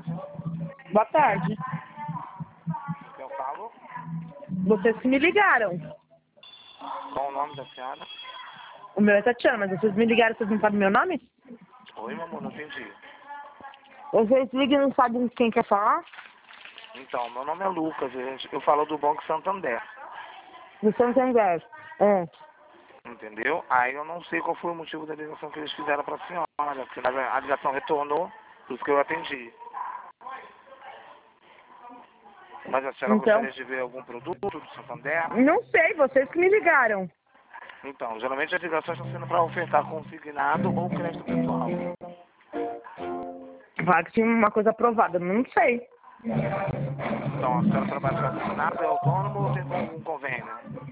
Boa tarde. Eu falo. Vocês que me ligaram. Qual o nome da senhora? O meu é Tatiana, mas vocês me ligaram, vocês não sabem meu nome? Oi, meu amor, não entendi. Vocês ligam e não sabem quem quer falar? Então, meu nome é Lucas, eu falo do Banco Santander. Do Santander. É. Entendeu? Aí eu não sei qual foi o motivo da ligação que eles fizeram pra senhora, porque a ligação retornou, por isso que eu atendi. Mas a senhora Então, gostaria de ver algum produto do Santander? não sei, vocês que me ligaram. Então, geralmente as ligações estão sendo para ofertar consignado ou crédito pessoal. Falaram que tinha uma coisa aprovada, não sei. Então, a senhora trabalha consignado, é autônomo ou tem algum convênio?